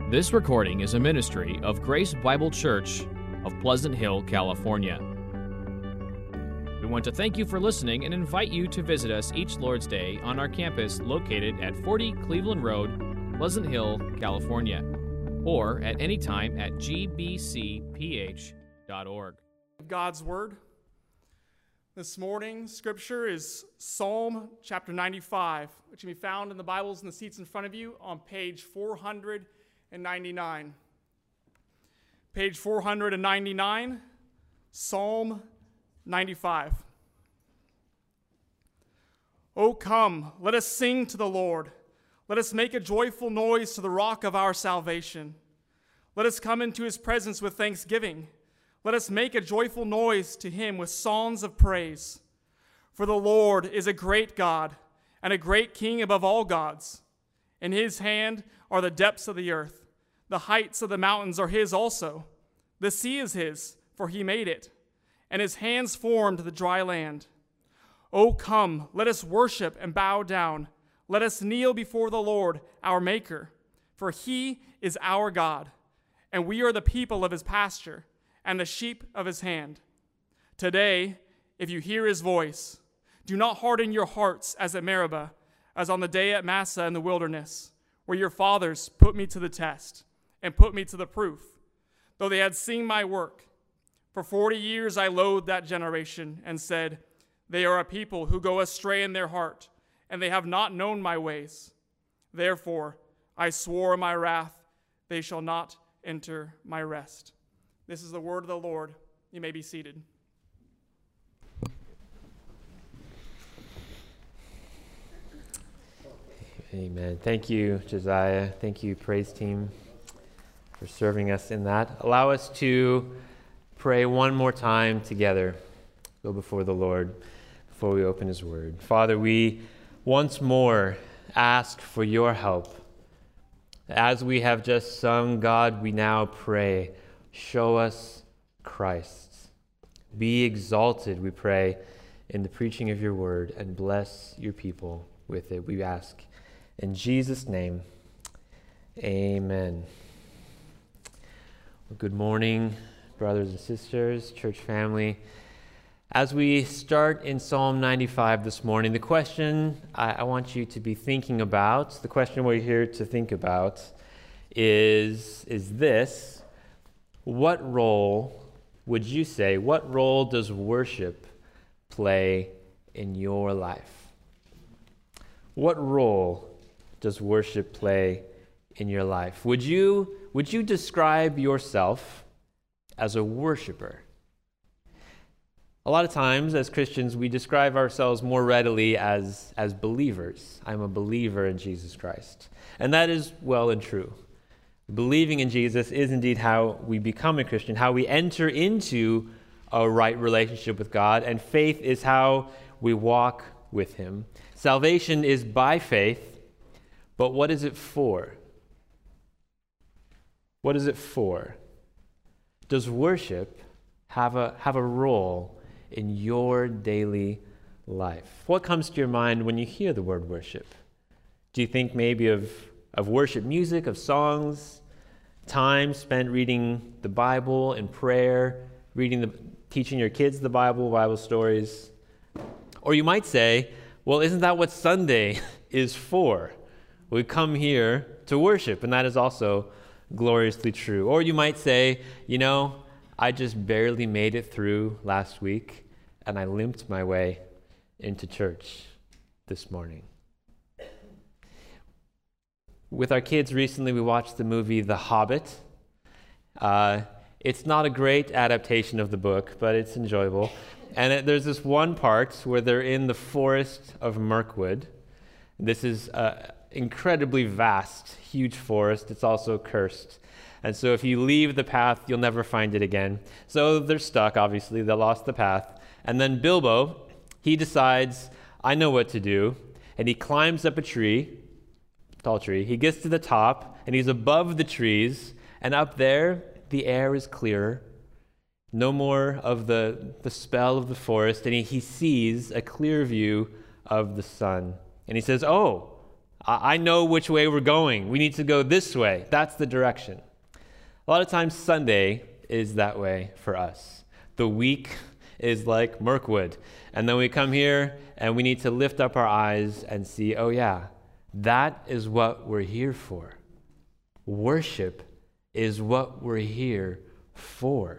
This recording is a ministry of Grace Bible Church of Pleasant Hill, California. We want to thank you for listening and invite you to visit us each Lord's Day on our campus located at 40 Cleveland Road, Pleasant Hill, California, or at any time at gbcph.org. God's Word. This morning's scripture is Psalm chapter 95, which can be found in the Bibles in the seats in front of you on page 499. Page 499, Psalm 95. O come, let us sing to the Lord. Let us make a joyful noise to the rock of our salvation. Let us come into his presence with thanksgiving. Let us make a joyful noise to him with songs of praise. For the Lord is a great God and a great King above all gods. In his hand are the depths of the earth. The heights of the mountains are his also. The sea is his, for he made it, and his hands formed the dry land. O come, let us worship and bow down. Let us kneel before the Lord, our Maker. For he is our God, and we are the people of his pasture, and the sheep of his hand. Today, if you hear his voice, do not harden your hearts as at Meribah, as on the day at Massah in the wilderness, where your fathers put me to the test and put me to the proof, though they had seen my work. For 40 years I loathed that generation and said, they are a people who go astray in their heart, and they have not known my ways. Therefore, I swore in my wrath, they shall not enter my rest. This is the word of the Lord. You may be seated. Amen. Thank you, Josiah. Thank you, praise team, for serving us in that. Allow us to pray one more time together. Go before the Lord before we open his word. Father, we once more ask for your help. As we have just sung, God, we now pray, show us Christ. Be exalted, we pray, in the preaching of your word, and bless your people with it. We ask in Jesus' name, amen. Well, good morning, brothers and sisters, church family. As we start in Psalm 95 this morning, the question I want you to be thinking about, the question we're here to think about is this: what role would you say, what role does worship play in your life? What role does worship play in your life? Would you describe yourself as a worshiper? A lot of times as Christians, we describe ourselves more readily as believers. I'm a believer in Jesus Christ. And that is well and true. Believing in Jesus is indeed how we become a Christian, how we enter into a right relationship with God, and faith is how we walk with him. Salvation is by faith, but what is it for? What is it for? Does worship have a role in your daily life? What comes to your mind when you hear the word worship? Do you think maybe of worship music, of songs, time spent reading the Bible in prayer, teaching your kids the Bible stories? Or you might say, well, isn't that what Sunday is for? We come here to worship, and that is also gloriously true. Or you might say, I just barely made it through last week, and I limped my way into church this morning. With our kids recently, we watched the movie The Hobbit. It's not a great adaptation of the book, but it's enjoyable. And there's this one part where they're in the forest of Mirkwood. This is an incredibly vast, huge forest. It's also cursed. And so if you leave the path, you'll never find it again. So they're stuck, obviously. They lost the path. And then Bilbo, he decides, I know what to do. And he climbs up a tree, tall tree. He gets to the top, and he's above the trees. And up there, the air is clearer. No more of the spell of the forest. And he sees a clear view of the sun. And he says, I know which way we're going. We need to go this way. That's the direction. A lot of times Sunday is that way for us. The week is like Mirkwood. And then we come here and we need to lift up our eyes and see, oh yeah, that is what we're here for. Worship is what we're here for.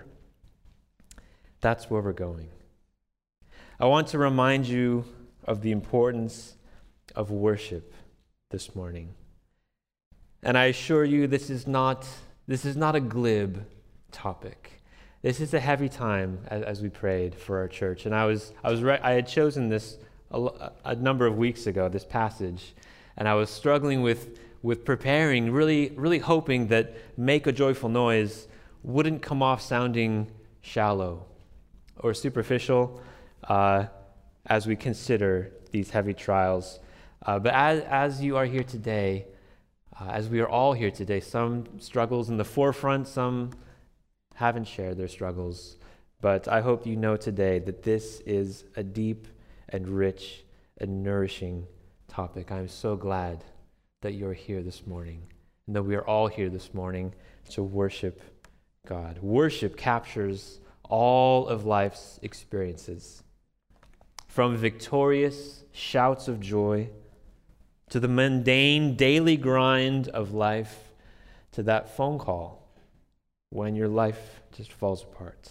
That's where we're going. I want to remind you of the importance of worship this morning. And I assure you this is not a glib topic. This is a heavy time as we prayed for our church. And I had chosen this a number of weeks ago, this passage, and I was struggling with preparing, really hoping that Make a Joyful Noise wouldn't come off sounding shallow or superficial as we consider these heavy trials. But as you are here today, as we are all here today, some struggles in the forefront, some haven't shared their struggles. But I hope you know today that this is a deep and rich and nourishing topic. I'm so glad that you're here this morning and that we are all here this morning to worship God. Worship captures all of life's experiences, from victorious shouts of joy to the mundane daily grind of life, to that phone call when your life just falls apart.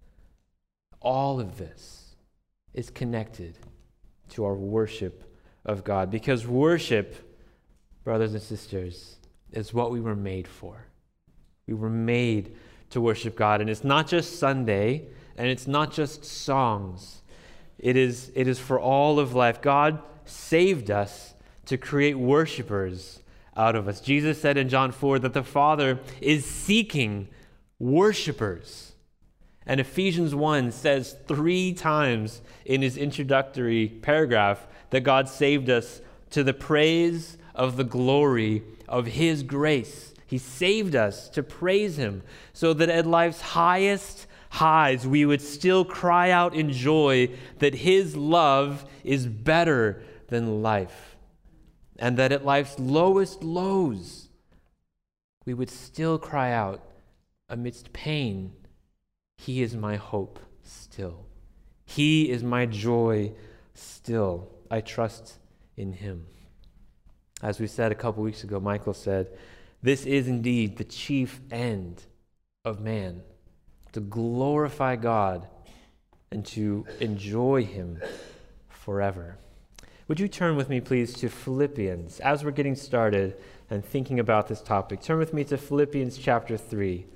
All of this is connected to our worship of God, because worship, brothers and sisters, is what we were made for. We were made to worship God, and it's not just Sunday, and it's not just songs. It is for all of life. God saved us to create worshipers out of us. Jesus said in John 4 that the Father is seeking worshipers. And Ephesians 1 says 3 times in his introductory paragraph that God saved us to the praise of the glory of his grace. He saved us to praise him so that at life's highest highs we would still cry out in joy that his love is better than life. And that at life's lowest lows we would still cry out amidst pain, he is my hope still. He is my joy still. I trust in him. As we said a couple weeks ago, Michael said, this is indeed the chief end of man, to glorify God and to enjoy him forever. Would you turn with me, please, to Philippians? As we're getting started and thinking about this topic, turn with me to Philippians chapter 3.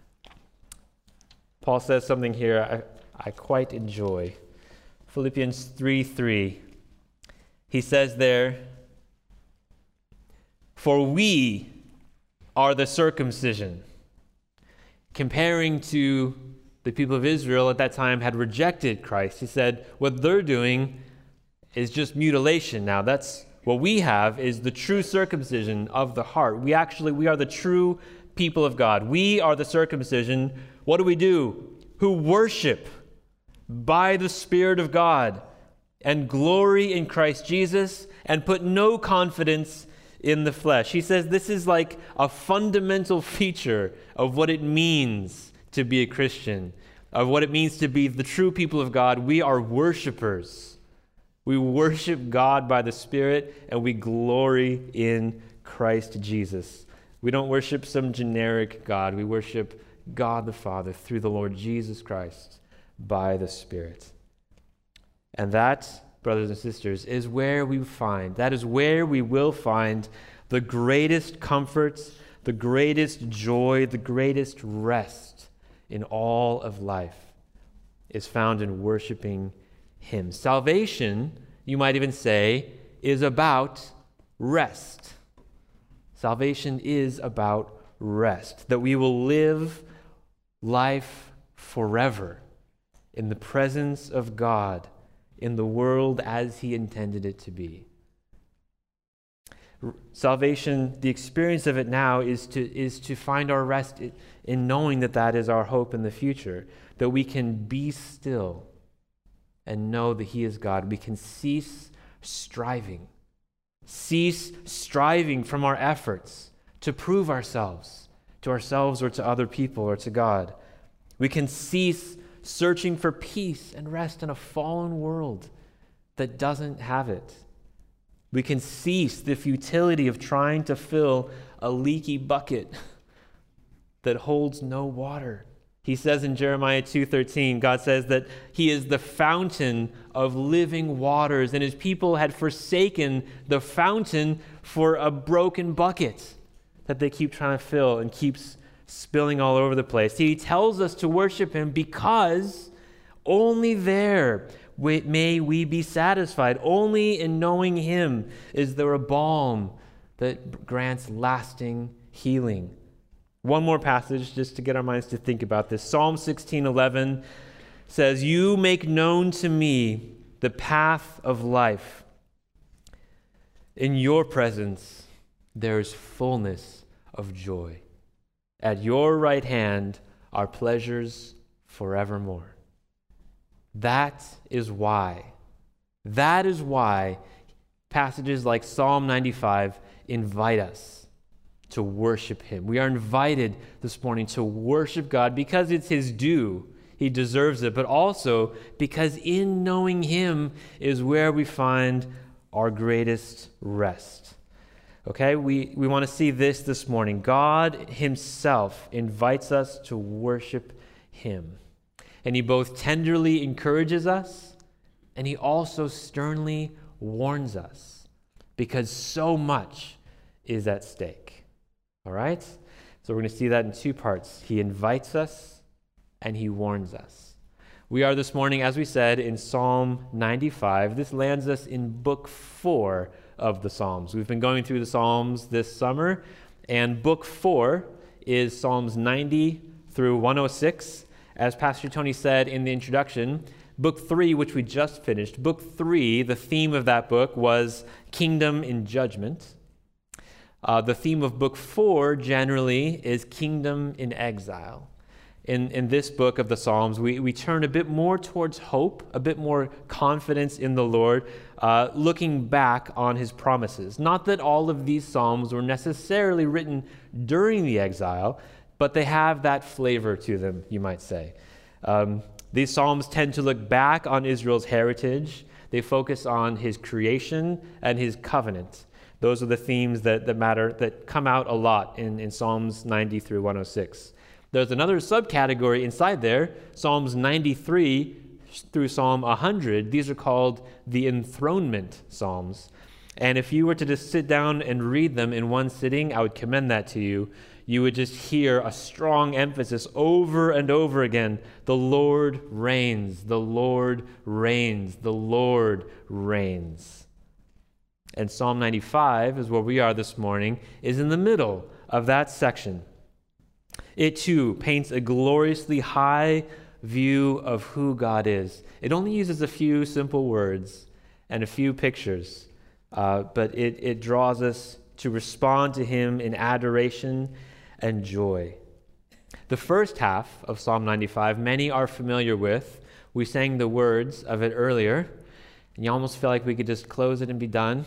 Paul says something here I quite enjoy. Philippians 3:3. He says there, "For we are the circumcision." Comparing to the people of Israel at that time had rejected Christ. He said, what they're doing is just mutilation now. That's what we have, is the true circumcision of the heart. We are the true people of God. We are the circumcision. What do? Who worship by the Spirit of God and glory in Christ Jesus and put no confidence in the flesh. He says this is like a fundamental feature of what it means to be a Christian, of what it means to be the true people of God. We are worshipers. We worship God by the Spirit, and we glory in Christ Jesus. We don't worship some generic God. We worship God the Father through the Lord Jesus Christ by the Spirit. And that, brothers and sisters, is where we will find the greatest comfort, the greatest joy, the greatest rest in all of life is found in worshiping him. Salvation, you might even say, is about rest. Salvation is about rest, that we will live life forever in the presence of God, in the world as he intended it to be. Salvation, the experience of it now is to find our rest in knowing that is our hope in the future, that we can be still and know that he is God. We can cease striving cease striving from our efforts to prove ourselves to ourselves or to other people or to God. We can cease searching for peace and rest in a fallen world that doesn't have it. We can cease the futility of trying to fill a leaky bucket that holds no water. He says in Jeremiah 2:13, God says that he is the fountain of living waters, and his people had forsaken the fountain for a broken bucket that they keep trying to fill and keeps spilling all over the place. He tells us to worship him because only there may we be satisfied. Only in knowing him is there a balm that grants lasting healing. One more passage just to get our minds to think about this. Psalm 16:11 says, "You make known to me the path of life. In your presence there is fullness of joy. At your right hand are pleasures forevermore." That is why passages like Psalm 95 invite us to worship him. We are invited this morning to worship God because it's his due. He deserves it, but also because in knowing him is where we find our greatest rest. Okay, we want to see this morning. God himself invites us to worship him. And he both tenderly encourages us, and he also sternly warns us, because so much is at stake. All right? So we're going to see that in two parts. He invites us, and he warns us. We are this morning, as we said, in Psalm 95. This lands us in Book 4 of the Psalms. We've been going through the Psalms this summer, and Book 4 is Psalms 90 through 106. As Pastor Tony said in the introduction, Book 3, which we just finished, Book 3, the theme of that book was kingdom in judgment. The theme of Book 4 generally is kingdom in exile. In this book of the Psalms, we turn a bit more towards hope, a bit more confidence in the Lord, looking back on his promises. Not that all of these Psalms were necessarily written during the exile, but they have that flavor to them, you might say. These Psalms tend to look back on Israel's heritage. They focus on his creation and his covenant. Those are the themes that matter, that come out a lot in Psalms 90 through 106. There's another subcategory inside there, Psalms 93 through Psalm 100. These are called the enthronement Psalms. And if you were to just sit down and read them in one sitting, I would commend that to you. You would just hear a strong emphasis over and over again. The Lord reigns, the Lord reigns, the Lord reigns. And Psalm 95 is where we are this morning, is in the middle of that section. It too paints a gloriously high view of who God is. It only uses a few simple words and a few pictures, but it draws us to respond to him in adoration and joy. The first half of Psalm 95, many are familiar with. We sang the words of it earlier, and you almost feel like we could just close it and be done,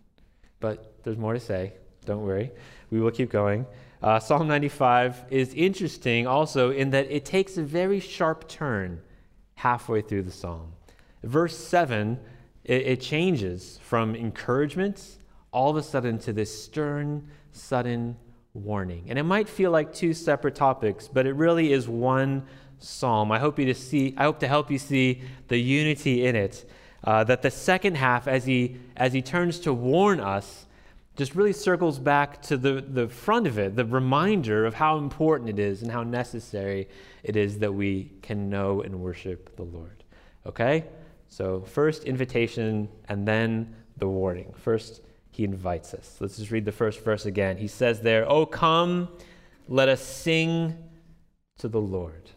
but there's more to say. Don't worry. We will keep going. Psalm 95 is interesting also in that it takes a very sharp turn halfway through the psalm. Verse 7, it changes from encouragement all of a sudden to this stern, sudden warning. And it might feel like two separate topics, but it really is one psalm. I hope to help you see the unity in it. That the second half, as he turns to warn us, just really circles back to the front of it, the reminder of how important it is and how necessary it is that we can know and worship the Lord. Okay? So first invitation and then the warning. First, he invites us. Let's just read the first verse again. He says there, "Oh, come, let us sing to the Lord."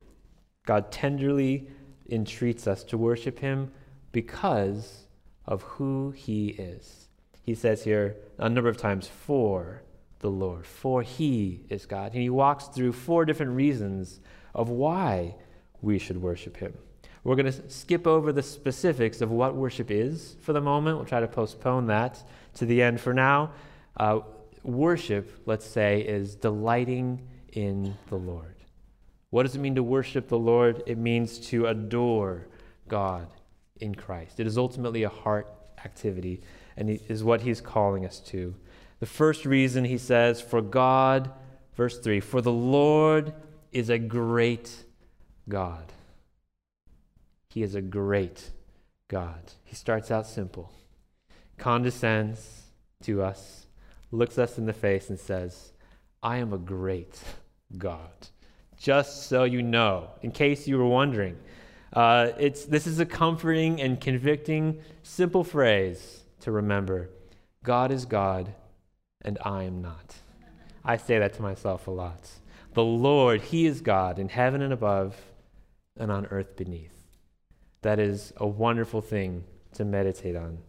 God tenderly entreats us to worship him because of who he is. He says here a number of times, for the Lord, for he is God. And he walks through 4 different reasons of why we should worship him. We're going to skip over the specifics of what worship is for the moment. We'll try to postpone that to the end for now. Worship, let's say, is delighting in the Lord. What does it mean to worship the Lord? It means to adore God in Christ. It is ultimately a heart activity, and it is what he's calling us to. The first reason, he says, for God, verse 3, for the Lord is a great God. He is a great God. He starts out simple, condescends to us, looks us in the face and says, I am a great God. Just so you know, in case you were wondering, this is a comforting and convicting, simple phrase to remember. God is God, and I am not. I say that to myself a lot. The Lord, he is God in heaven and above and on earth beneath. That is a wonderful thing to meditate on.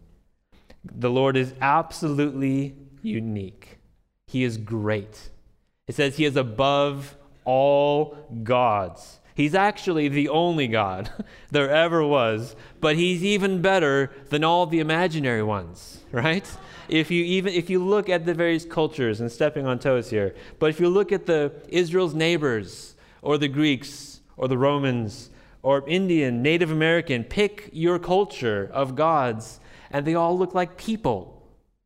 The Lord is absolutely unique. He is great. It says he is above all gods. He's actually the only God there ever was, but he's even better than all the imaginary ones, right? If you look at the various cultures, and stepping on toes here, but if you look at Israel's neighbors, or the Greeks, or the Romans, or Indian, Native American, pick your culture of gods, and they all look like people.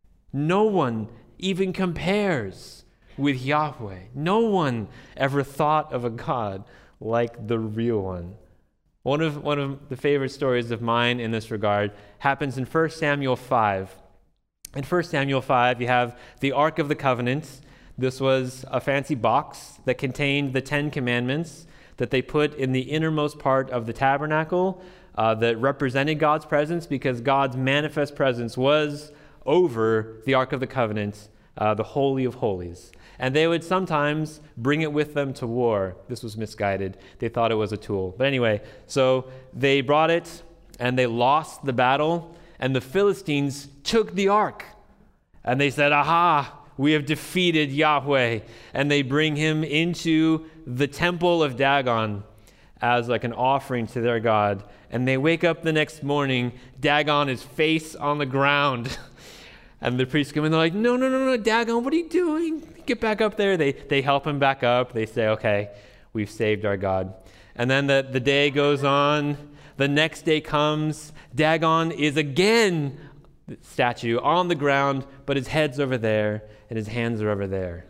No one even compares with Yahweh. No one ever thought of a God like the real one. One of the favorite stories of mine in this regard happens in 1 Samuel 5. In 1 Samuel 5, you have the Ark of the Covenant. This was a fancy box that contained the 10 Commandments that they put in the innermost part of the tabernacle that represented God's presence, because God's manifest presence was over the Ark of the Covenant, the Holy of Holies. And they would sometimes bring it with them to war. This was misguided. They thought it was a tool. But anyway, so they brought it, and they lost the battle, and the Philistines took the ark. And they said, aha, we have defeated Yahweh. And they bring him into the temple of Dagon as like an offering to their God. And they wake up the next morning, Dagon is face on the ground. And the priests come in, they're like, no, Dagon, what are you doing? Get back up there. They help him back up. They say, okay, we've saved our God. And then the day goes on. The next day comes. Dagon is again the statue on the ground, but his head's over there and his hands are over there.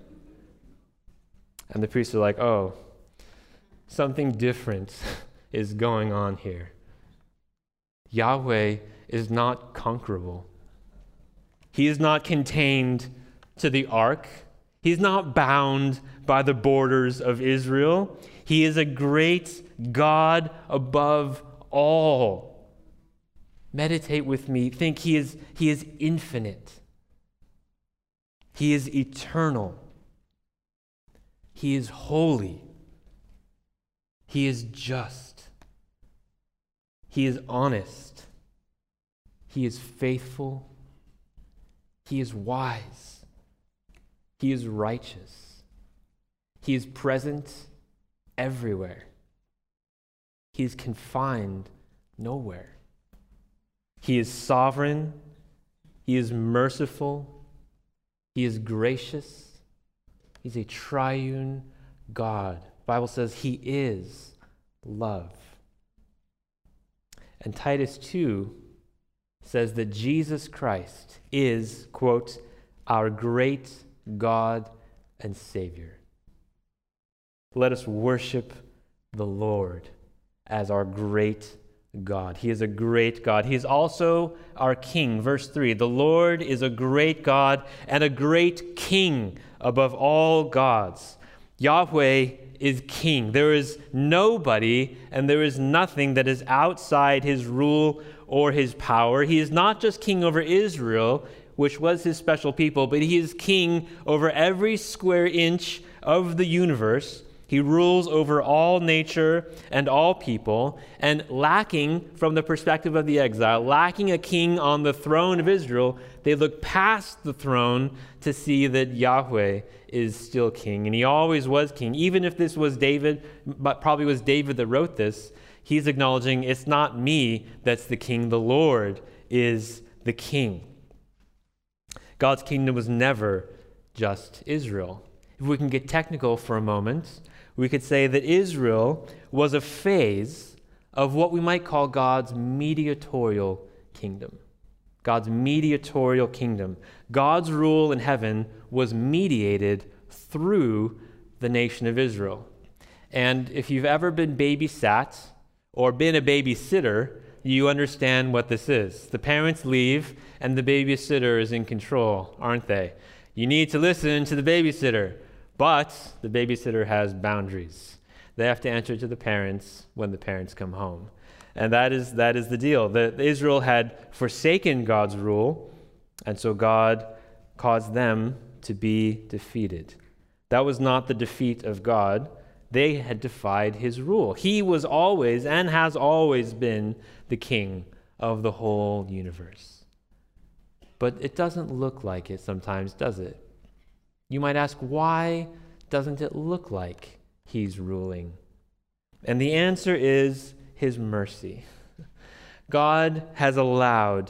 And the priests are like, oh, something different is going on here. Yahweh is not conquerable. He is not contained to the ark. He's not bound by the borders of Israel. He is a great God above all. Meditate with me. Think he is infinite. He is eternal. He is holy. He is just. He is honest. He is faithful. He is wise. He is righteous. He is present everywhere. He is confined nowhere. He is sovereign. He is merciful. He is gracious. He's a triune God. The Bible says he is love. And Titus 2 says that Jesus Christ is, quote, our great God and Savior. Let us worship the Lord as our great God. He is a great God. He is also our King. Verse 3, the Lord is a great God and a great King above all gods. Yahweh is King. There is nobody and there is nothing that is outside his rule or his power. He is not just king over Israel, which was his special people, but he is king over every square inch of the universe. He rules over all nature and all people, and lacking, from the perspective of the exile, lacking a king on the throne of Israel, they look past the throne to see that Yahweh is still king, and he always was king. Even if this was David, but probably was David that wrote this, he's acknowledging it's not me that's the king, the Lord is the king. God's kingdom was never just Israel. If we can get technical for a moment, we could say that Israel was a phase of what we might call God's mediatorial kingdom. God's mediatorial kingdom. God's rule in heaven was mediated through the nation of Israel. And if you've ever been babysat or been a babysitter, you understand what this is. The parents leave and the babysitter is in control, aren't they? You need to listen to the babysitter, but the babysitter has boundaries. They have to answer to the parents when the parents come home. And that is the deal. Israel had forsaken God's rule, and so God caused them to be defeated. That was not the defeat of God. They had defied his rule. He was always and has always been the king of the whole universe. But it doesn't look like it sometimes, does it? You might ask, why doesn't it look like he's ruling? And the answer is his mercy. God has allowed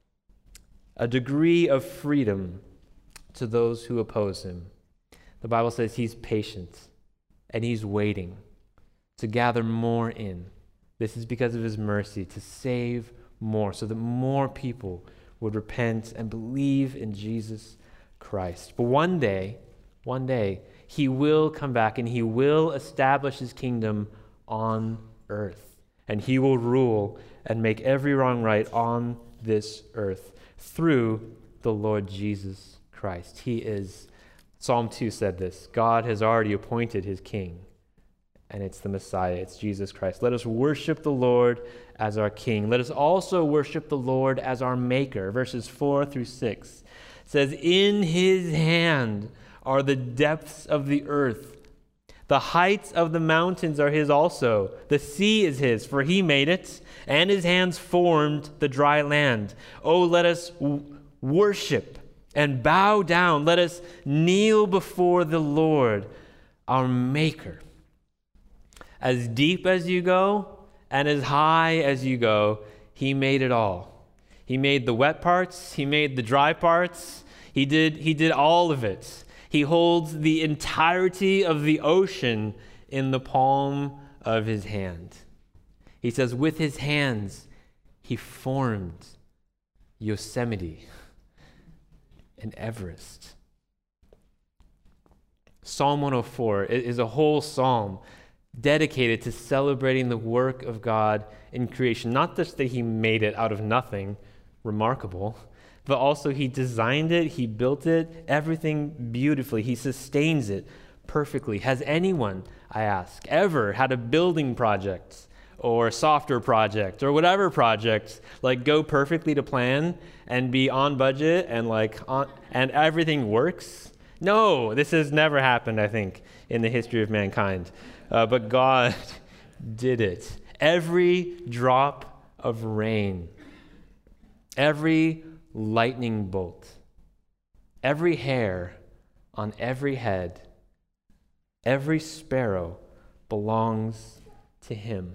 a degree of freedom to those who oppose him. The Bible says he's patient and he's waiting to gather more in. This is because of his mercy, to save more, so that more people would repent and believe in Jesus Christ. But one day, he will come back and he will establish his kingdom on earth. And he will rule and make every wrong right on this earth through the Lord Jesus Christ. He is, Psalm 2 said this, God has already appointed his king, and it's the Messiah, it's Jesus Christ. Let us worship the Lord as our king. Let us also worship the Lord as our maker. Verses 4 through 6 says, in his hand are the depths of the earth. The heights of the mountains are his also. The sea is his, for he made it, and his hands formed the dry land. Oh, let us worship and bow down. Let us kneel before the Lord, our Maker. As deep as you go and as high as you go, he made it all. He made the wet parts. He made the dry parts. He did all of it. He holds the entirety of the ocean in the palm of his hand. He says, with his hands, he formed Yosemite and Everest. Psalm 104 is a whole psalm dedicated to celebrating the work of God in creation. Not just that he made it out of nothing, remarkable, but also he designed it, he built it, everything beautifully. He sustains it perfectly. Has anyone, I ask, ever had a building project or a software project or whatever project go perfectly to plan and be on budget and everything works? No, this has never happened, I think, in the history of mankind. But God did it. Every drop of rain, every lightning bolt, every hair on every head, every sparrow belongs to him.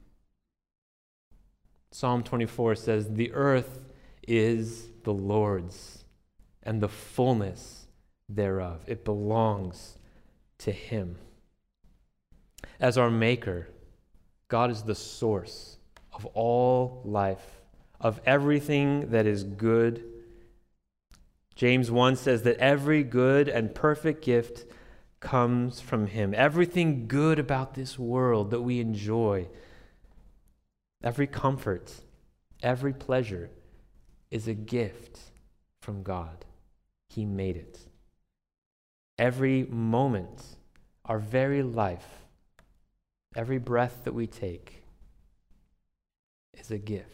Psalm 24 says, the earth is the Lord's and the fullness thereof. It belongs to him. As our Maker, God is the source of all life, of everything that is good. James 1 says that every good and perfect gift comes from him. Everything good about this world that we enjoy, every comfort, every pleasure is a gift from God. He made it. Every moment, our very life, every breath that we take is a gift.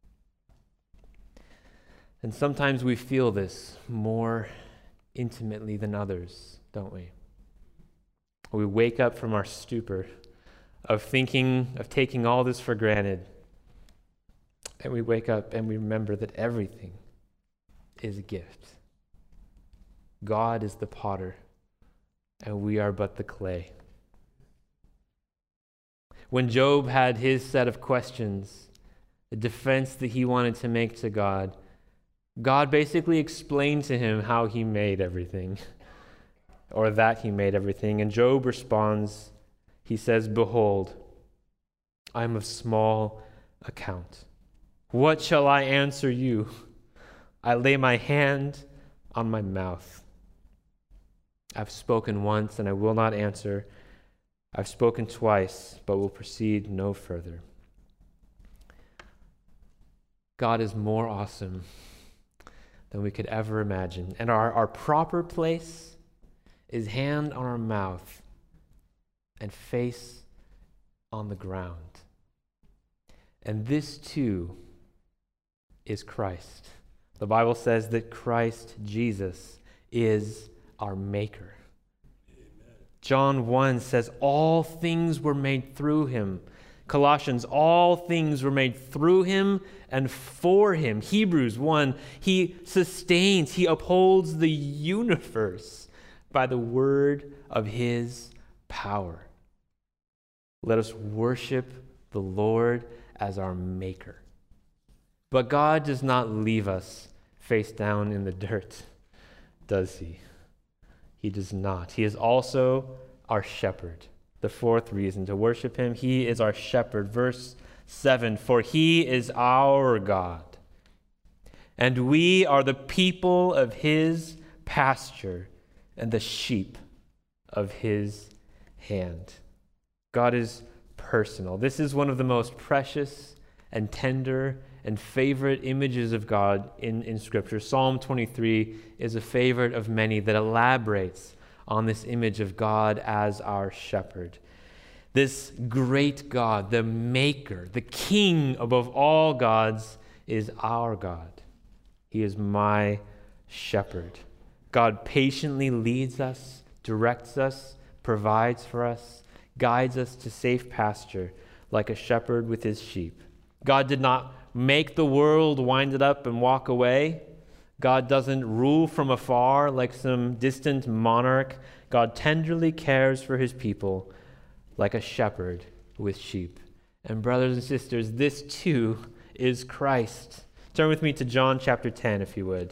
And sometimes we feel this more intimately than others, don't we? We wake up from our stupor of taking all this for granted. And we wake up and we remember that everything is a gift. God is the potter, and we are but the clay. When Job had his set of questions, the defense that he wanted to make to God, God basically explained to him how he made everything, or that he made everything. And Job responds, he says, "Behold, I am of small account. What shall I answer you? I lay my hand on my mouth. I've spoken once and I will not answer. I've spoken twice, but will proceed no further." God is more awesome than we could ever imagine. And our proper place is hand on our mouth and face on the ground. And this too is Christ. The Bible says that Christ Jesus is our maker. Amen. John 1 says all things were made through him. Colossians, all things were made through him and for him. Hebrews 1, he sustains, he upholds the universe by the word of his power. Let us worship the Lord as our maker. But God does not leave us face down in the dirt, does he? He does not. He is also our shepherd. The fourth reason to worship him, he is our shepherd. Verse 7, "For he is our God, and we are the people of his pasture and the sheep of his hand." God is personal. This is one of the most precious and tender and favorite images of God in Scripture. Psalm 23 is a favorite of many that elaborates on this image of God as our shepherd. This great God, the maker, the king above all gods, is our God. He is my shepherd. God patiently leads us, directs us, provides for us, guides us to safe pasture like a shepherd with his sheep. God did not make the world, wind it up, and walk away. God doesn't rule from afar like some distant monarch. God tenderly cares for his people like a shepherd with sheep. And brothers and sisters, this too is Christ. Turn with me to John chapter 10, if you would.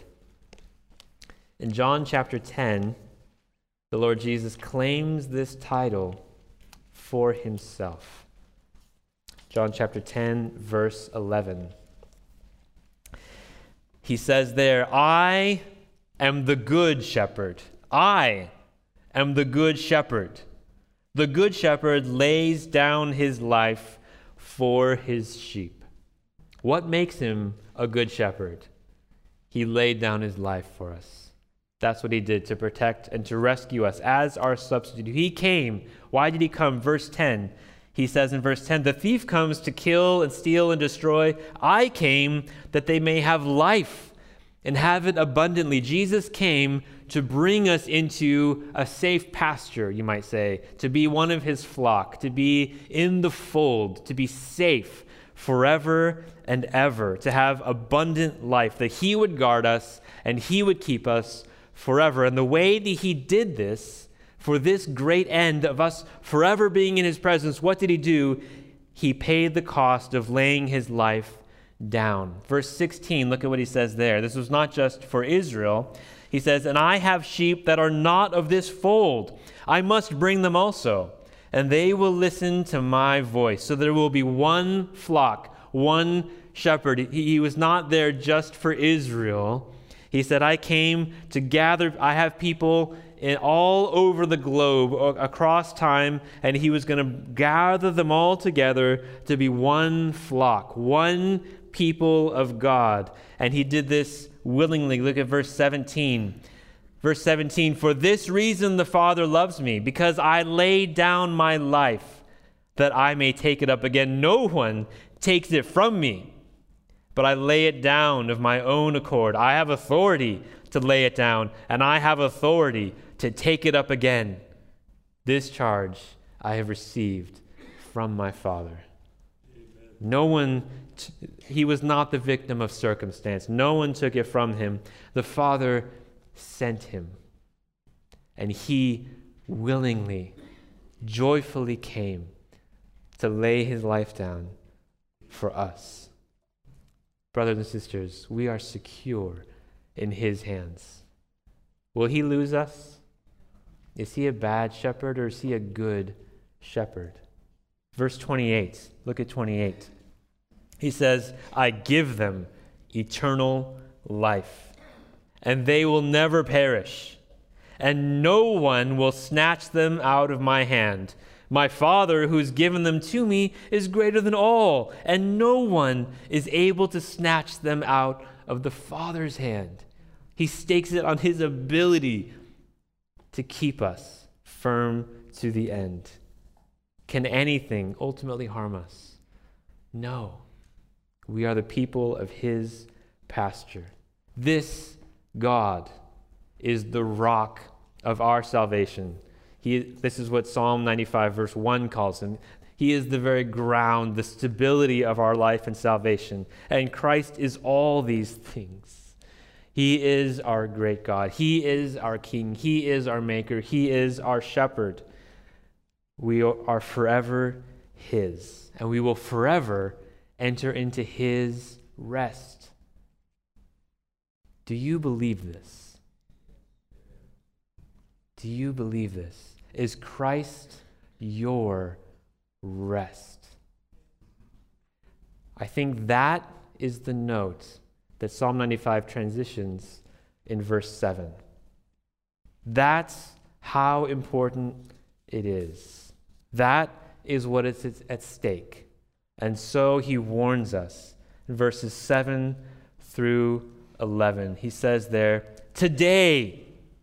In John chapter 10, the Lord Jesus claims this title for himself. John chapter 10, verse 11. He says there, "I am the good shepherd. I am the good shepherd. The good shepherd lays down his life for his sheep." What makes him a good shepherd? He laid down his life for us. That's what he did to protect and to rescue us as our substitute. He came. Why did he come? Verse 10. He says in verse 10, "The thief comes to kill and steal and destroy. I came that they may have life and have it abundantly." Jesus came to bring us into a safe pasture, you might say, to be one of his flock, to be in the fold, to be safe forever and ever, to have abundant life, that he would guard us and he would keep us forever. And the way that he did this, for this great end of us forever being in his presence, what did he do? He paid the cost of laying his life down. Verse 16, look at what he says there. This was not just for Israel. He says, "And I have sheep that are not of this fold. I must bring them also, and they will listen to my voice." So there will be one flock, one shepherd. He was not there just for Israel. He said, "I came to gather, I have people all over the globe, across time, and he was going to gather them all together to be one flock, one people of God." And he did this willingly. Look at verse 17. Verse 17, "For this reason the Father loves me, because I laid down my life, that I may take it up again. No one takes it from me, but I lay it down of my own accord." I have authority to lay it down, and I have authority to take it up again. This charge I have received from my Father. Amen. No one, he was not the victim of circumstance. No one took it from him. The Father sent him, and he willingly, joyfully came to lay his life down for us. Brothers and sisters, we are secure in his hands. Will he lose us? Is he a bad shepherd or is he a good shepherd? Verse 28, look at 28. He says, I give them eternal life, and they will never perish, and no one will snatch them out of my hand. My Father, who's given them to me, is greater than all, and no one is able to snatch them out of the Father's hand. He stakes it on his ability to keep us firm to the end. Can anything ultimately harm us? No. We are the people of his pasture. This God is the rock of our salvation. This is what Psalm 95 verse 1 calls him. He is the very ground, the stability of our life and salvation. And Christ is all these things. He is our great God. He is our King. He is our Maker. He is our shepherd. We are forever his, and we will forever enter into his rest. Do you believe this? Do you believe this? Is Christ your rest? I think that is the note that Psalm 95 transitions in verse 7. That's how important it is. That is what is at stake. And so he warns us in verses 7 through 11. He says there, today,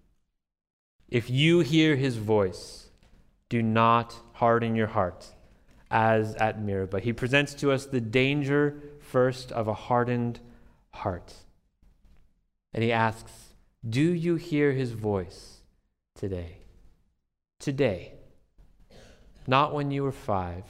if you hear his voice, do not harden your heart as at Meribah. He presents to us the danger first of a hardened heart. And he asks, do you hear his voice today? Today. Not when you were 5.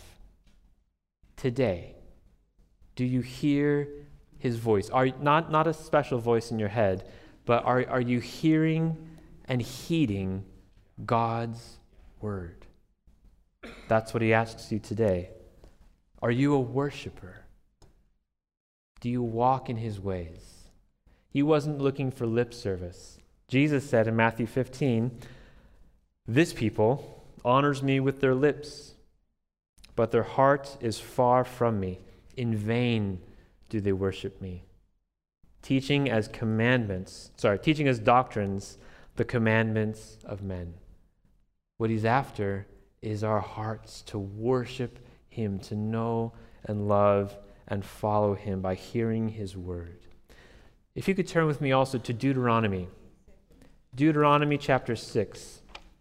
Today. Do you hear his voice? Not a special voice in your head, but are you hearing and heeding God's word? That's what he asks you today. Are you a worshiper? Do you walk in his ways? He wasn't looking for lip service. Jesus said in Matthew 15, this people honors me with their lips, but their heart is far from me. In vain do they worship me, teaching as doctrines the commandments of men. What he's after is our hearts to worship him, to know and love and follow him by hearing his word. If you could turn with me also to Deuteronomy. Deuteronomy chapter 6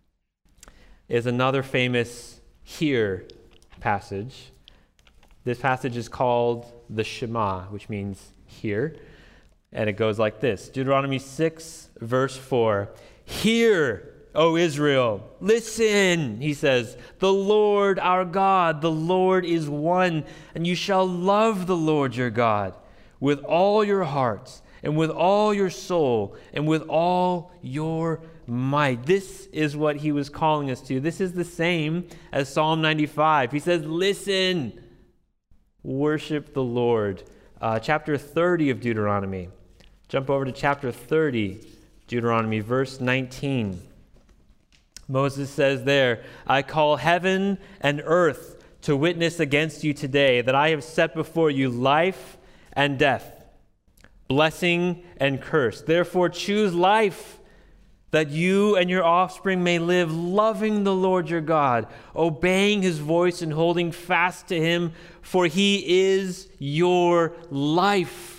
is another famous hear passage. This passage is called the Shema, which means hear. And it goes like this. Deuteronomy 6, verse 4. Hear, O Israel, listen, he says, the Lord our God, the Lord is one, and you shall love the Lord your God with all your heart and with all your soul and with all your might. This is what he was calling us to. This is the same as Psalm 95. He says, listen, worship the Lord. Chapter 30 of Deuteronomy. Jump over to chapter 30, Deuteronomy, verse 19. Moses says there, I call heaven and earth to witness against you today that I have set before you life and death, blessing and curse. Therefore choose life, that you and your offspring may live, loving the Lord your God, obeying his voice and holding fast to him, for he is your life.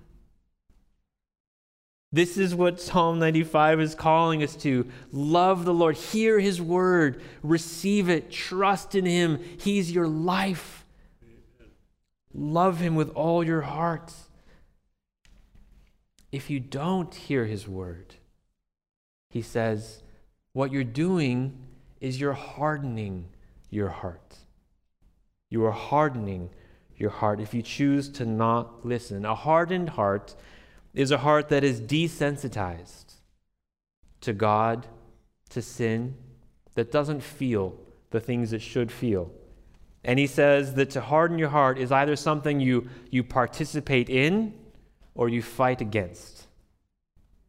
This is what Psalm 95 is calling us to. Love the Lord. Hear his word. Receive it. Trust in him. He's your life. Love him with all your heart. If you don't hear his word, he says, what you're doing is you're hardening your heart. You are hardening your heart if you choose to not listen. A hardened heart is a heart that is desensitized to God, to sin, that doesn't feel the things it should feel. And he says that to harden your heart is either something you participate in or you fight against.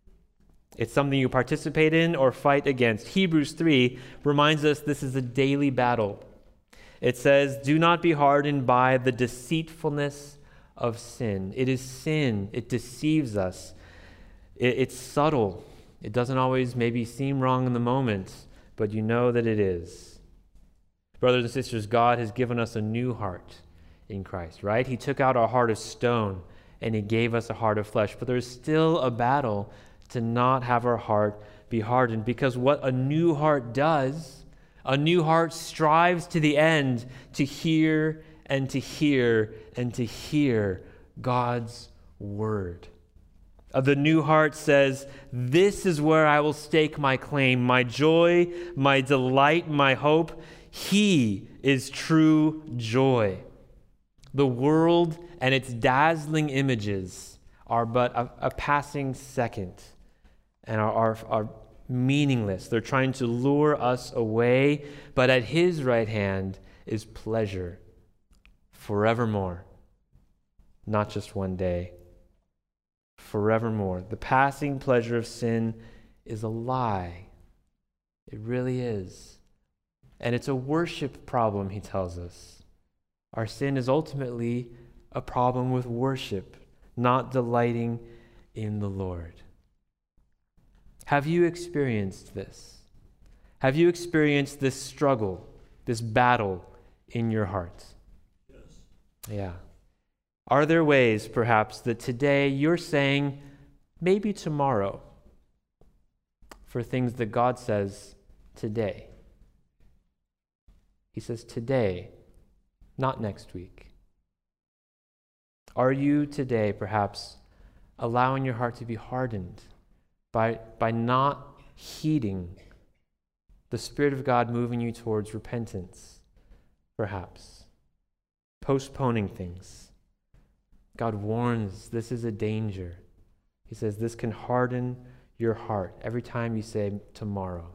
It's something you participate in or fight against. Hebrews 3 reminds us this is a daily battle. It says, do not be hardened by the deceitfulness of sin. It is sin. It deceives us. It's subtle. It doesn't always maybe seem wrong in the moment, but you know that it is. Brothers and sisters, God has given us a new heart in Christ, right? He took out our heart of stone and he gave us a heart of flesh. But there's still a battle to not have our heart be hardened, because what a new heart does, a new heart strives to the end to hear and to hear and to hear God's word. The new heart says, this is where I will stake my claim, my joy, my delight, my hope. He is true joy. The world and its dazzling images are but a passing second and are meaningless. They're trying to lure us away, but at his right hand is pleasure forevermore, not just one day. Forevermore. The passing pleasure of sin is a lie. It really is. And it's a worship problem, he tells us. Our sin is ultimately a problem with worship, not delighting in the Lord. Have you experienced this? Have you experienced this struggle, this battle in your heart? Yes. Yeah. Are there ways, perhaps, that today you're saying, maybe tomorrow, for things that God says today? He says today, not next week. Are you today, perhaps, allowing your heart to be hardened by not heeding the Spirit of God moving you towards repentance, perhaps? Postponing things. God warns this is a danger. He says this can harden your heart every time you say tomorrow.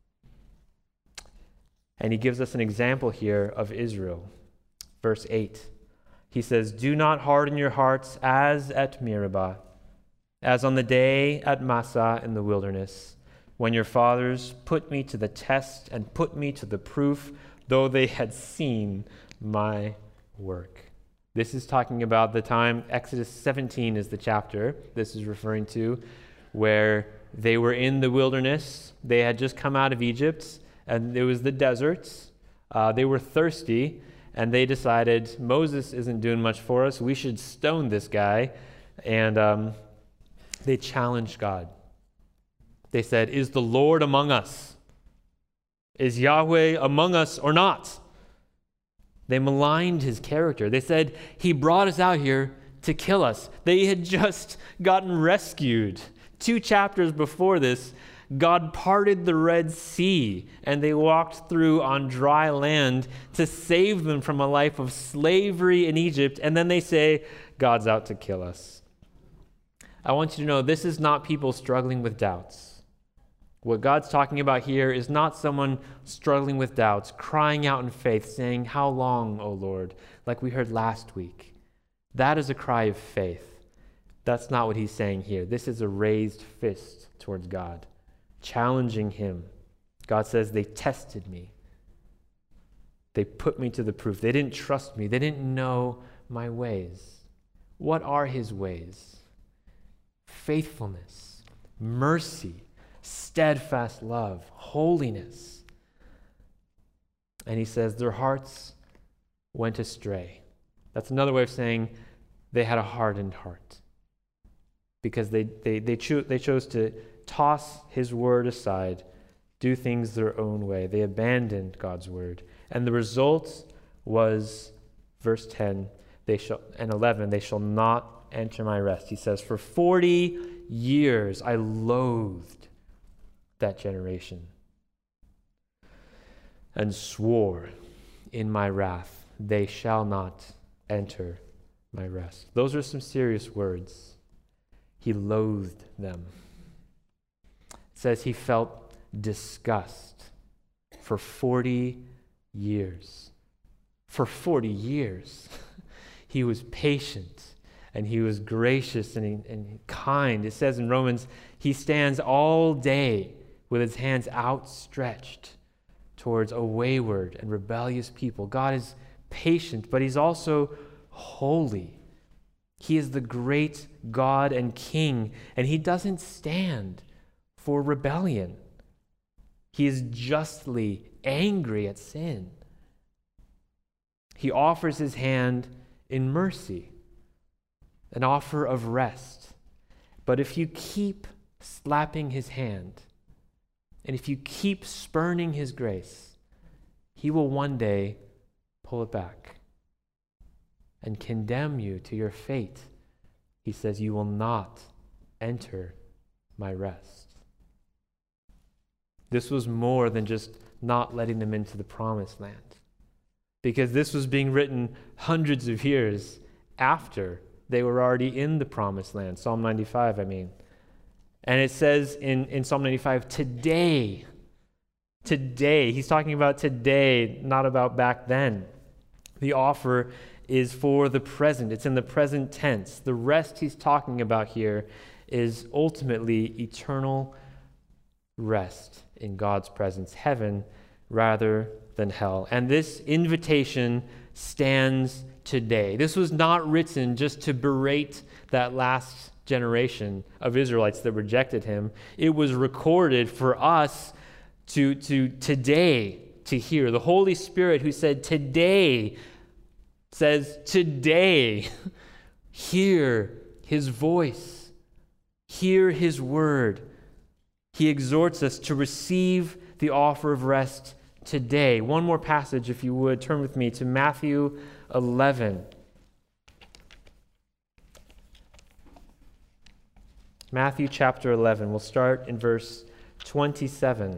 And he gives us an example here of Israel. Verse 8. He says, do not harden your hearts as at Meribah, as on the day at Massah in the wilderness, when your fathers put me to the test and put me to the proof, though they had seen my work. This is talking about the time, Exodus 17 is the chapter this is referring to, where they were in the wilderness. They had just come out of Egypt, and it was the deserts. They were thirsty, and they decided, Moses isn't doing much for us. We should stone this guy. And they challenged God. They said, is the Lord among us? Is Yahweh among us or not? They maligned his character. They said, he brought us out here to kill us. They had just gotten rescued. 2 chapters before this, God parted the Red Sea, and they walked through on dry land to save them from a life of slavery in Egypt. And then they say, God's out to kill us. I want you to know this is not people struggling with doubts. What God's talking about here is not someone struggling with doubts, crying out in faith, saying, how long, O Lord, like we heard last week. That is a cry of faith. That's not what he's saying here. This is a raised fist towards God, challenging him. God says, they tested me. They put me to the proof. They didn't trust me. They didn't know my ways. What are his ways? Faithfulness, mercy, steadfast love, holiness. And he says their hearts went astray. That's another way of saying they had a hardened heart, because they chose to toss his word aside, do things their own way. They abandoned God's word. And the result was, verse 10 and 11, they shall not enter my rest. He says, for 40 years I loathed that generation and swore in my wrath, they shall not enter my rest. Those are some serious words. He loathed them. It says he felt disgust for 40 years. For 40 years, he was patient and he was gracious and kind. It says in Romans, he stands all day with his hands outstretched towards a wayward and rebellious people. God is patient, but he's also holy. He is the great God and King, and he doesn't stand for rebellion. He is justly angry at sin. He offers his hand in mercy, an offer of rest. But if you keep slapping his hand, and if you keep spurning his grace, he will one day pull it back and condemn you to your fate. He says, you will not enter my rest. This was more than just not letting them into the promised land, because this was being written hundreds of years after they were already in the promised land. Psalm 95, I mean. And it says in Psalm 95, today, he's talking about today, not about back then. The offer is for the present. It's in the present tense. The rest he's talking about here is ultimately eternal rest in God's presence, heaven rather than hell. And this invitation stands today. This was not written just to berate that last generation of Israelites that rejected him. It was recorded for us to today to hear. The Holy Spirit who said today says today, hear his voice, hear his word. He exhorts us to receive the offer of rest today. One more passage, if you would, turn with me to Matthew 11. Matthew chapter 11. We'll start in verse 27.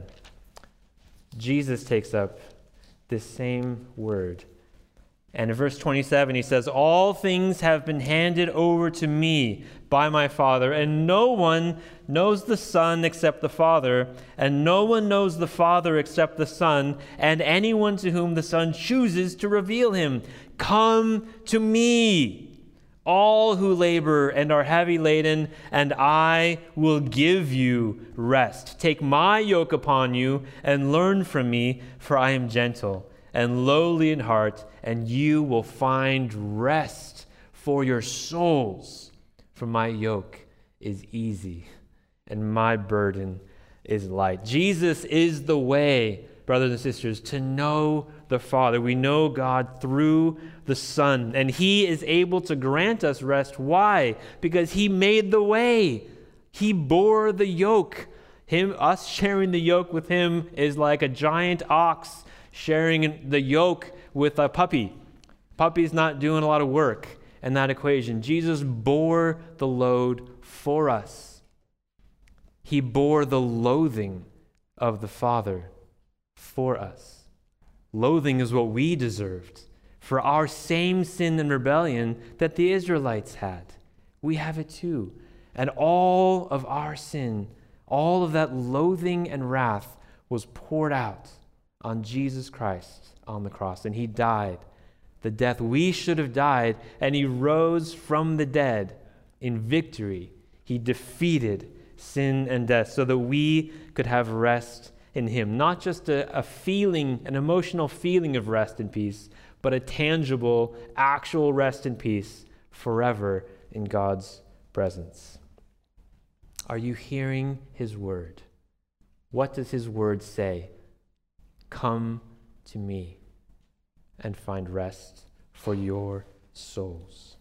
Jesus takes up this same word. And in verse 27, he says, all things have been handed over to me by my Father, and no one knows the Son except the Father, and no one knows the Father except the Son, and anyone to whom the Son chooses to reveal him. Come to me, all who labor and are heavy laden, and I will give you rest. Take my yoke upon you and learn from me, for I am gentle and lowly in heart, and you will find rest for your souls. For my yoke is easy and my burden is light. Jesus is the way, brothers and sisters, to know the Father. We know God through the Son, and he is able to grant us rest. Why? Because he made the way. He bore the yoke. Us sharing the yoke with him is like a giant ox sharing the yoke with a puppy. Puppy's not doing a lot of work in that equation. Jesus bore the load for us. He bore the loathing of the Father for us. Loathing is what we deserved for our same sin and rebellion that the Israelites had. We have it too. And all of our sin, all of that loathing and wrath was poured out on Jesus Christ on the cross. And he died the death we should have died, and he rose from the dead in victory. He defeated sin and death so that we could have rest in him. Not just a feeling, an emotional feeling of rest and peace, but a tangible, actual rest and peace forever in God's presence. Are you hearing his word? What does his word say? Come to me and find rest for your souls.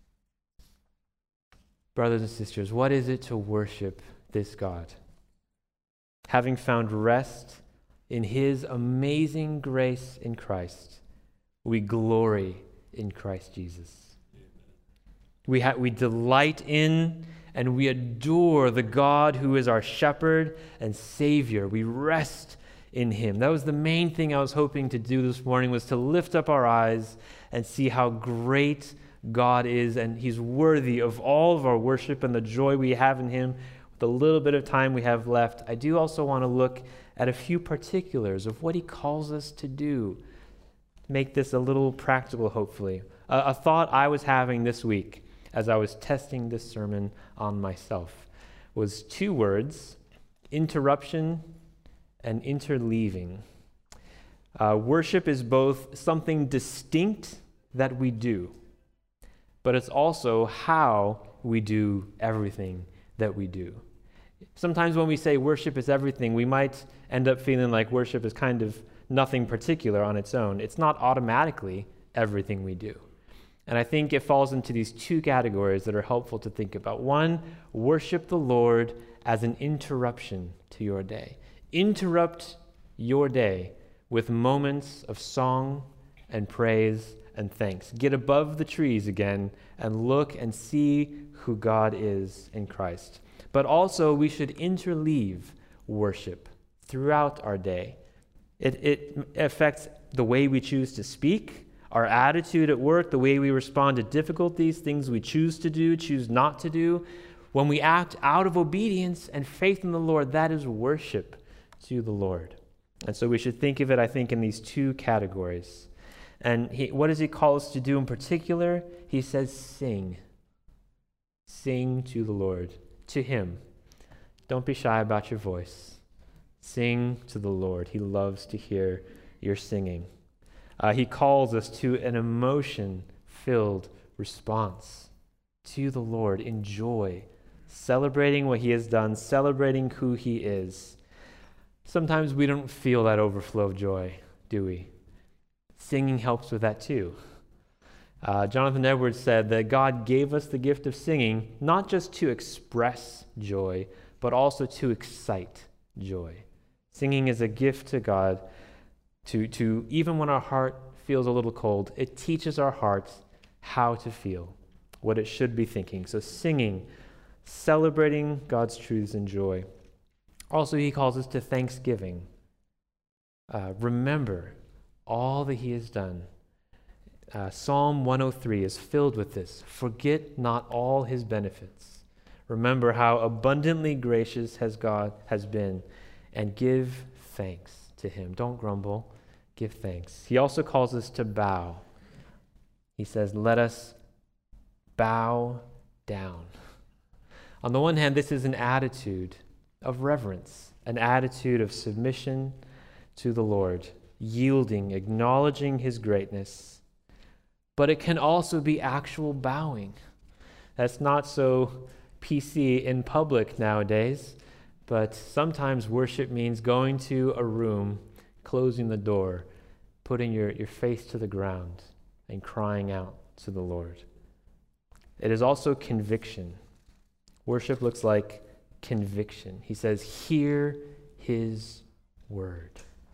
Brothers and sisters, what is it to worship this God? Having found rest in his amazing grace in Christ, we glory in Christ Jesus. We delight in and we adore the God who is our shepherd and Savior. We rest in him. That was the main thing I was hoping to do this morning, was to lift up our eyes and see how great God is, and he's worthy of all of our worship and the joy we have in him. With the little bit of time we have left, I do also want to look at a few particulars of what he calls us to do. Make this a little practical, hopefully. A thought I was having this week as I was testing this sermon on myself was two words: interruption and interleaving. Worship is both something distinct that we do, but it's also how we do everything that we do. Sometimes when we say worship is everything, we might end up feeling like worship is kind of nothing particular on its own. It's not automatically everything we do. And I think it falls into these two categories that are helpful to think about. One, worship the Lord as an interruption to your day. Interrupt your day with moments of song and praise and thanks. Get above the trees again and look and see who God is in Christ. But also we should interleave worship throughout our day. It affects the way we choose to speak, our attitude at work, the way we respond to difficulties, things we choose to do, choose not to do. When we act out of obedience and faith in the Lord, that is worship to the Lord. And so we should think of it, I think, in these two categories. And what does he call us to do in particular? He says, sing. Sing to the Lord, to him. Don't be shy about your voice. Sing to the Lord. He loves to hear your singing. He calls us to an emotion-filled response to the Lord in joy, celebrating what he has done, celebrating who he is. Sometimes we don't feel that overflow of joy, do we? Singing helps with that too. Jonathan Edwards said that God gave us the gift of singing not just to express joy, but also to excite joy. Singing is a gift to God to even when our heart feels a little cold, it teaches our hearts how to feel, what it should be thinking. So singing, celebrating God's truths and joy. Also, he calls us to thanksgiving. Remember all that he has done. Psalm 103 is filled with this. Forget not all his benefits. Remember how abundantly gracious God has been, and give thanks to him. Don't grumble. Give thanks. He also calls us to bow. He says, let us bow down. On the one hand, this is an attitude of reverence, an attitude of submission to the Lord, yielding, acknowledging his greatness. But it can also be actual bowing. That's not so PC in public nowadays, but sometimes worship means going to a room, closing the door, putting your face to the ground, and crying out to the Lord. It is also conviction. Worship looks like conviction. He says, hear his word.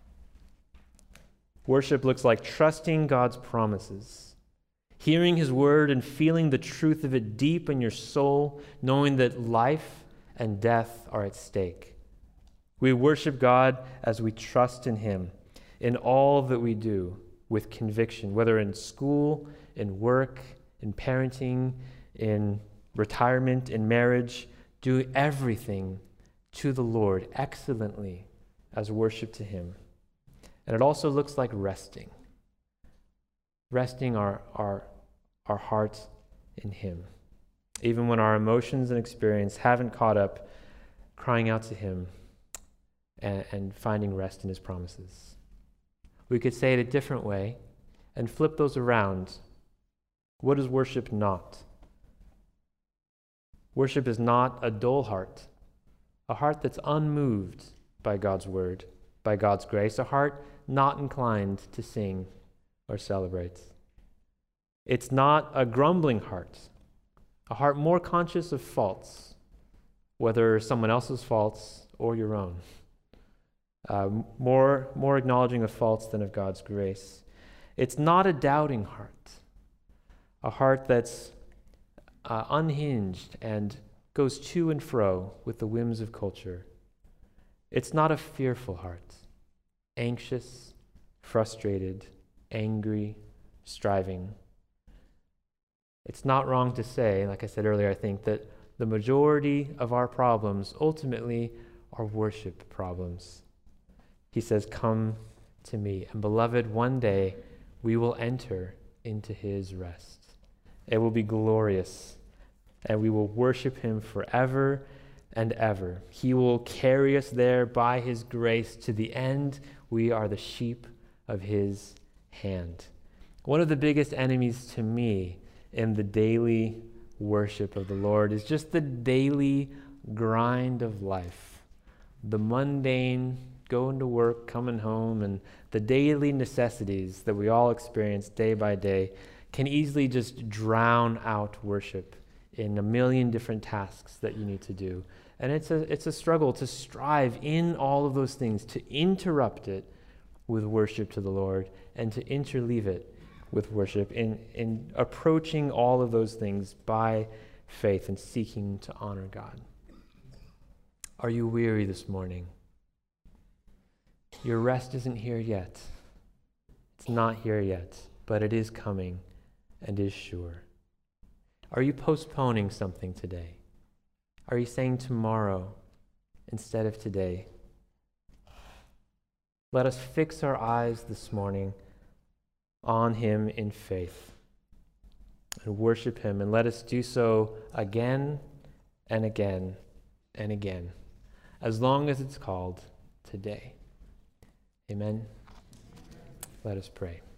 Worship looks like trusting God's promises, hearing his word and feeling the truth of it deep in your soul, knowing that life and death are at stake. We worship God as we trust in him in all that we do with conviction, whether in school, in work, in parenting, in retirement, in marriage. Do everything to the Lord excellently as worship to him. And it also looks like resting our hearts in him. Even when our emotions and experience haven't caught up, crying out to him and finding rest in his promises. We could say it a different way and flip those around. What is worship not? Worship is not a dull heart, a heart that's unmoved by God's word, by God's grace, a heart not inclined to sing or celebrate. It's not a grumbling heart, a heart more conscious of faults, whether someone else's faults or your own. More acknowledging of faults than of God's grace. It's not a doubting heart, a heart that's unhinged and goes to and fro with the whims of culture. It's not a fearful heart, anxious, frustrated, angry, striving. It's not wrong to say, like I said earlier, I think, that the majority of our problems ultimately are worship problems. He says, come to me. And beloved, one day we will enter into his rest. It will be glorious. and we will worship him forever and ever. He will carry us there by his grace to the end. We are the sheep of his hand. One of the biggest enemies to me in the daily worship of the Lord is just the daily grind of life. The mundane, going to work, coming home, and the daily necessities that we all experience day by day can easily just drown out worship in a million different tasks that you need to do. And it's a struggle to strive in all of those things, to interrupt it with worship to the Lord and to interleave it with worship in approaching all of those things by faith and seeking to honor God. Are you weary this morning? Your rest isn't here yet. It's not here yet, but it is coming and is sure. Are you postponing something today? Are you saying tomorrow instead of today? Let us fix our eyes this morning on him in faith and worship him, and let us do so again and again and again, as long as it's called today. Amen. Let us pray.